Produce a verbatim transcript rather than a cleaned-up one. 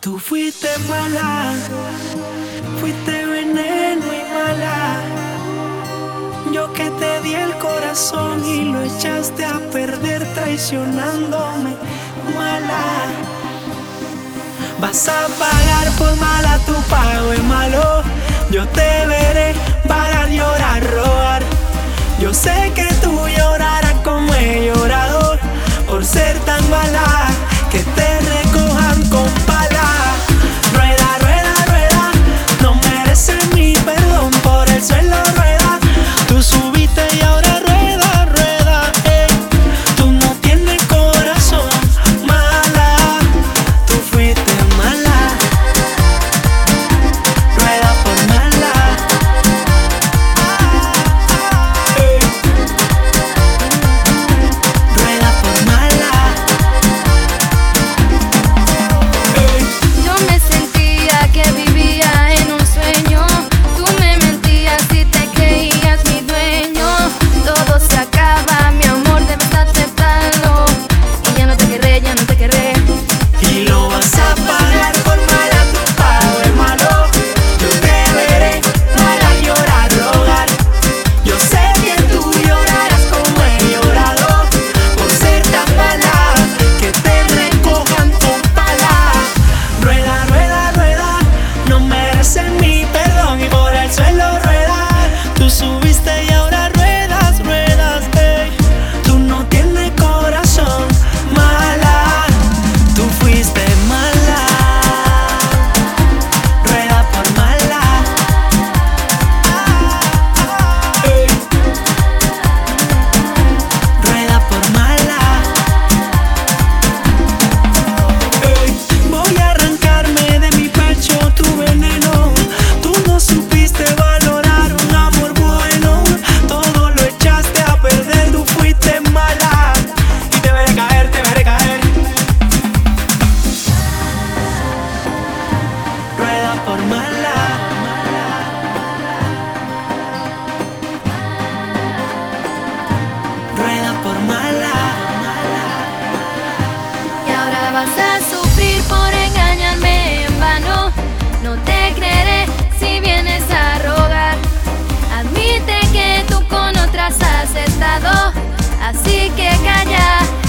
Tú fuiste mala, fuiste veneno y mala. Yo que te di el corazón y lo echaste a perder traicionándome, mala. Vas a pagar por mala, tu pago es malo. Yo te veré vagar, llorar, rogar. Yo sé que tú llorarás como he llorado por ser tan mala, que te recojan con pala. Rueda, rueda, rueda, no mereces mi perdón, por el suelo rueda. Tú subiste y ahora rueda, rueda, eh. Tú no tienes corazón, mala. Tú fuiste mala, rueda por mala, eh. Rueda por mala, eh. Yo me sentía que vivía en un sueño. Tú me mentías y te creías mi dueño. Todo se acaba, mi amor, debes aceptarlo. Y ya no te querré, ya no te querré. Y lo vas a pagar por mala, tu pago es malo. Yo te veré para llorar, rogar. Yo sé que tú llorarás como he llorado por ser tan mala, que te recojan con pala. Rueda, rueda, rueda, no mereces mi perdón y por el suelo rueda. Tú subiste y ahora ruedas, ruedas, ey. Tú no tienes corazón, mala. Tú fuiste mala, rueda por mala, ey. Rueda por mala, ey. Voy a arrancarme de mi pecho tu veneno. Tú no supiste valorar un amor bueno, todo lo echaste a perder. Tú fuiste mala y te veré caer, te veré caer. Rueda por mala, rueda por mala, Y ahora vas a sufrir por engañarme en vano. No te creeré si vienes a rogar. Admite que tú con otras has estado, así que calla.